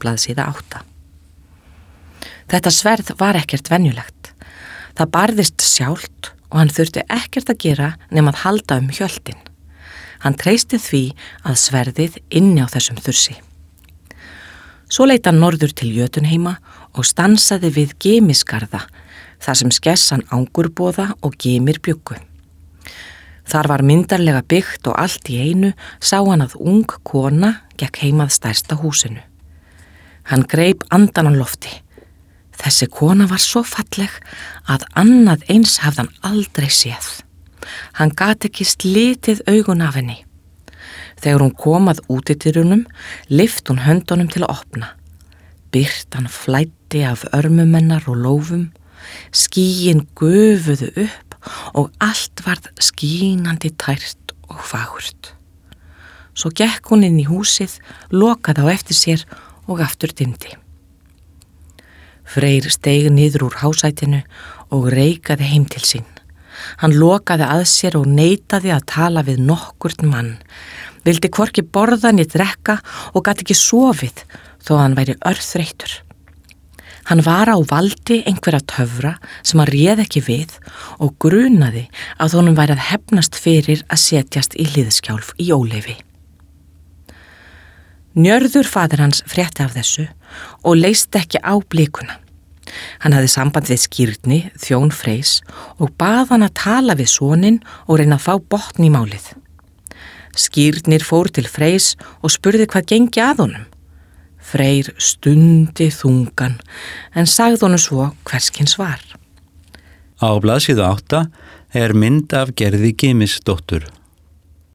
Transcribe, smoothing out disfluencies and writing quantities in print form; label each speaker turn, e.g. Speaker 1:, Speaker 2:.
Speaker 1: blaðsíða 8. Þetta sverð var ekkert venjulegt. Það barðist sjálft og hann þurfti ekkert að gera nema að halda hjöltin. Hann treysti því að sverðið inni á þessum þursi. Svo leit hann norður til Jötunheima og stansaði við Gemisgarða, þar sem skessan Angurboða og Gymir bjuggu. Þar var myndarlega byggt og allt í einu sá hann að ung kona gekk heim að stærsta húsinu. Hann greip andan á lofti. Þessi kona var svo falleg að annað eins hafði hann aldrei séð. Hann gat ekki slitið augun af henni. Þegar hún kom að útidyrunum, lyfti hún höndunum til að opna. Birtan flæddi af örmum hennar og lófum, skýin gufuðu upp og allt varð skínandi tært og fagurt. Svo gekk hún inn í húsið, lokaði á eftir sér og aftur dimmdi. Freyr steig niður úr hásætinu og reikaði heim til sín. Hann lokaði að sér og neitaði að tala við nokkurn mann, vildi hvorki borða né drekka og gat ekki sofið þó að hann væri örþreyttur. Hann var á valdi einhverja töfra sem hann réð ekki við og grunaði að honum væri að hefnast fyrir að setjast í hliðskjálf í óleyfi. Njörður faðir hans frétti af þessu og leysti ekki á blikuna. Hann hafði samband við Skírni, þjón Freys, og bað hann að tala við soninn og reyna að fá botn í málið. Skírnir fór til Freys og spurði hvað gengi að honum. Freyr stundi þungan en sagði honum svo hverskins var.
Speaker 2: Á blaðsíðu 8 er mynd af Gerði Gymisdóttur.